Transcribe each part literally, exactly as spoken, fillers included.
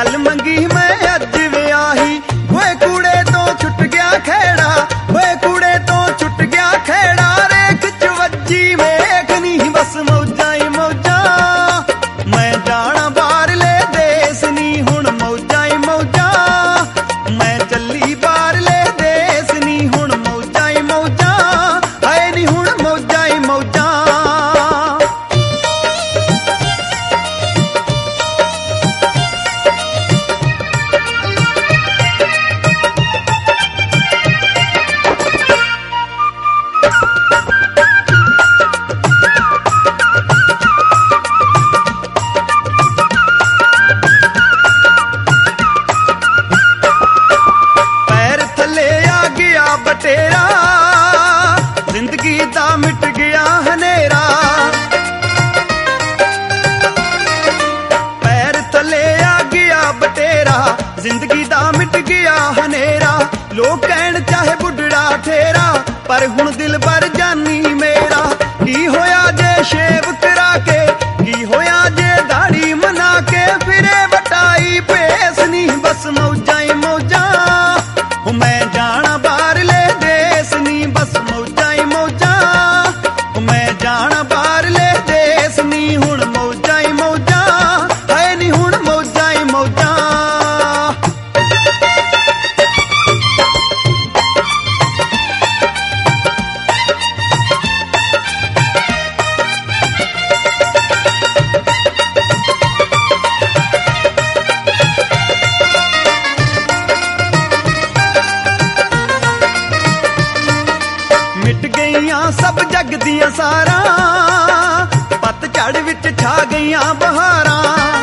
कल मंगी मैं अज विआही, होए कूड़े तो छुट गया खेड़ा, होए कूड़े तो छुट गया खेड़ा, रेख च वज्जी वेख नी बस मौजा ही मौजा, मैं जाना बाहरले देस नी हुण मौजा ही मौजा, मैं चली बाहरले देस नी हुण मौजा ही मौजा, है नी हुण मौजा ही मौजा। बटेरा जिंदगी दा मिट गया हनेरा, पैर थले आ गया बटेरा जिंदगी दा मिट गया हनेरा, लोग कहण चाहे बुढ़ड़ा ठेरा पर हुण दिल भर जानी मेरा, की होया जे शेव करा के, की होया जे दाढ़ी मना के, फिरे वटाई पेस नी बस मौजा ही मौजा, मैं जाना बाहरले देस नी बस मौजा ही मौजा, मैं जाना बाहरले देस नी हुण मौजा ही मौजा, है नी हुण मौजा ही मौजा। मिट गईयां सब जग दियां सारा, पतझड़ विच छा गईयां बहारां,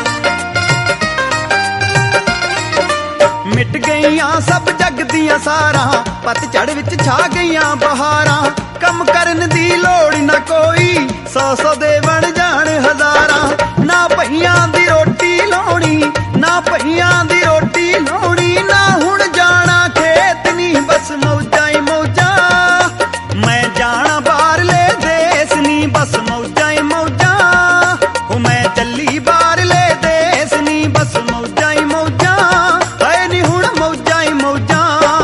मिट गईयां सब जग दियां सारा, पतझड़ विच छा गईयां बहारां, कम करन दी लोड़ ना कोई, सौ सौ दे बन जाण हजारां, ना भईयां दी रोटी लाउणी, ना भईयां दी रोटी लाउणी, ना हुण जाना खेत नी बस मौजा ही मौजा, मैं जाना बाहरले देस नी बस मौजा ही मौजा, मैं चली बाहरले देस नी बस मौजा ही मौजा, है नी हुण मौजा ही मौजा।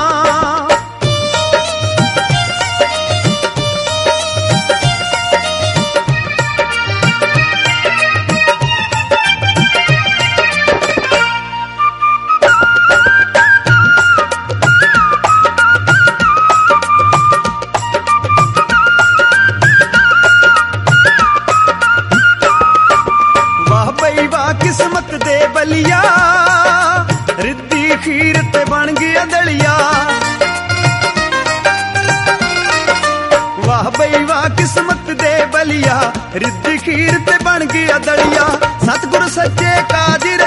किस्मत दे बलिया रिद्धी खीर ते बन गया दलिया, वाह बई वाह किस्मत दे बलिया रिद्धी खीर ते बन गया दलिया, सतगुरु सच्चे काजी